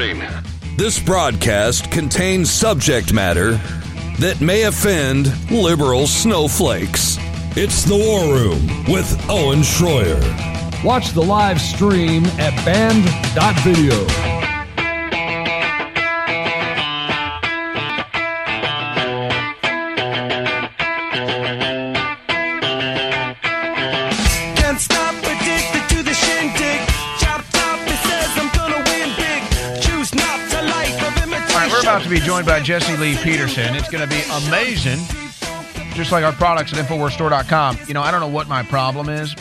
Warning. This broadcast contains subject matter that may offend liberal snowflakes. It's The War Room with Owen Schroyer. Watch the live stream at band.video. About to be joined by Jesse Lee Peterson. It's going to be amazing, just like our products at InfoWarsStore.com. You know, I don't know what my problem is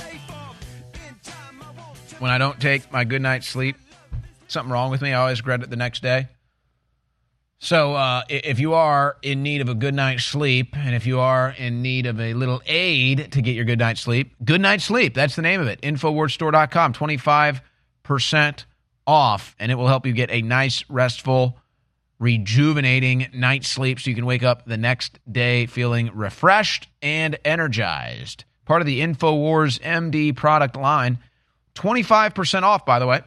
when I don't take my good night's sleep. Something wrong with me. I always regret it the next day. So if you are in need of a good night's sleep, and if you are in need of a little aid to get your good night's sleep, that's the name of it. InfoWarsStore.com, 25% off, and it will help you get a nice, restful, rejuvenating night's sleep so you can wake up the next day feeling refreshed and energized. Part of the InfoWars MD product line. 25% off, by the way.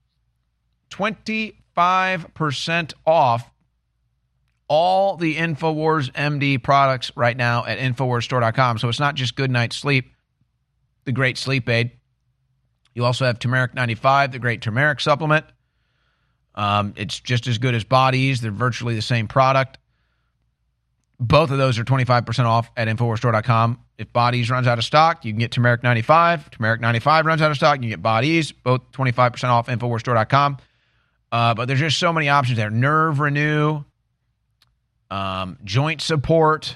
25% off all the InfoWars MD products right now at InfoWarsStore.com. So it's not just good night's sleep, the great sleep aid. You also have Turmeric 95, the great turmeric supplement. It's just as good as Bodies. They're virtually the same product. Both of those are 25% off at InfoWarsStore.com. If Bodies runs out of stock, you can get Turmeric 95. Turmeric 95 runs out of stock, you can get Bodies. Both 25% off InfoWarsStore.com. But there's just so many options there. Nerve Renew, joint support.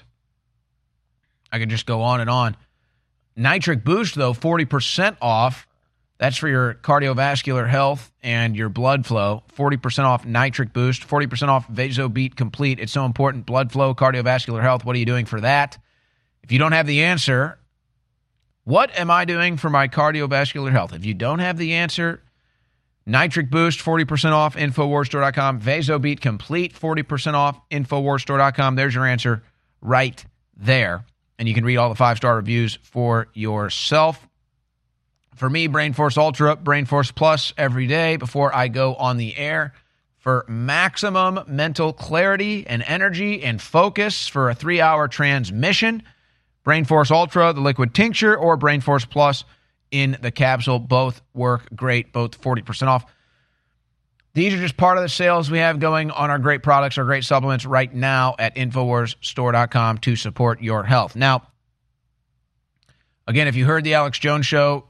I could just go on and on. Nitric Boost, though, 40% off. That's for your cardiovascular health and your blood flow. 40% off Nitric Boost, 40% off VasoBeat Complete. It's so important. Blood flow, cardiovascular health. What are you doing for that? If you don't have the answer, what am I doing for my cardiovascular health? If you don't have the answer, Nitric Boost, 40% off, InfoWarsStore.com. VasoBeat Complete, 40% off, InfoWarsStore.com. There's your answer right there. And you can read all the 5-star reviews for yourself. For me, Brain Force Ultra, Brain Force Plus every day before I go on the air for maximum mental clarity and energy and focus for a 3-hour transmission. Brain Force Ultra, the liquid tincture, or Brain Force Plus in the capsule. Both work great, both 40% off. These are just part of the sales we have going on our great products, our great supplements right now at InfoWarsStore.com to support your health. Now, again, if you heard the Alex Jones show,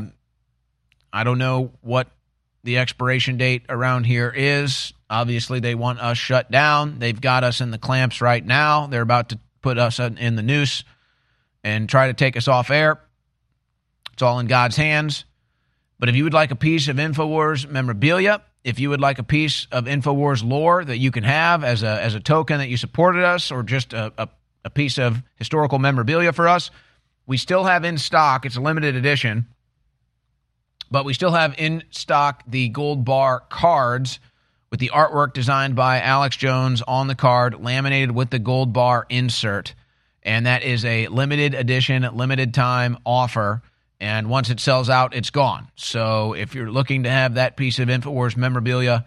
I don't know what the expiration date around here is. Obviously, they want us shut down. They've got us in the clamps right now. They're about to put us in the noose and try to take us off air. It's all in God's hands. But if you would like a piece of InfoWars memorabilia, if you would like a piece of InfoWars lore that you can have as a token that you supported us, or just a piece of historical memorabilia for us, we still have in stock. It's a limited edition, but we still have in stock the Gold Bar cards with the artwork designed by Alex Jones on the card, laminated with the Gold Bar insert. And that is a limited edition, limited time offer. And once it sells out, it's gone. So if you're looking to have that piece of InfoWars memorabilia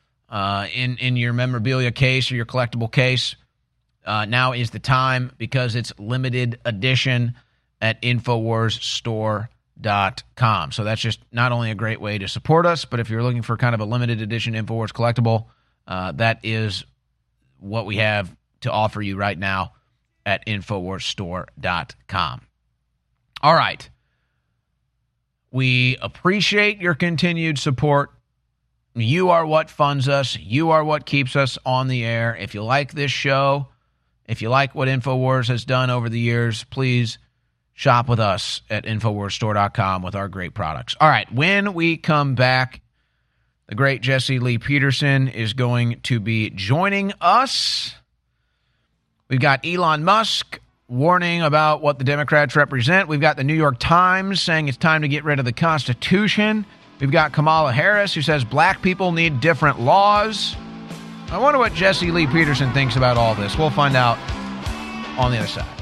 in your memorabilia case or your collectible case, now is the time, because it's limited edition at InfoWarsStore.com. So that's just not only a great way to support us, but if you're looking for kind of a limited edition InfoWars collectible, that is what we have to offer you right now at InfoWarsStore.com. All right. We appreciate your continued support. You are what funds us. You are what keeps us on the air. If you like this show, if you like what InfoWars has done over the years, please shop with us at InfoWarsStore.com with our great products. All right, when we come back, the great Jesse Lee Peterson is going to be joining us. We've got Elon Musk warning about what the Democrats represent. We've got the New York Times saying it's time to get rid of the Constitution. We've got Kamala Harris, who says black people need different laws. I wonder what Jesse Lee Peterson thinks about all this. We'll find out on the other side.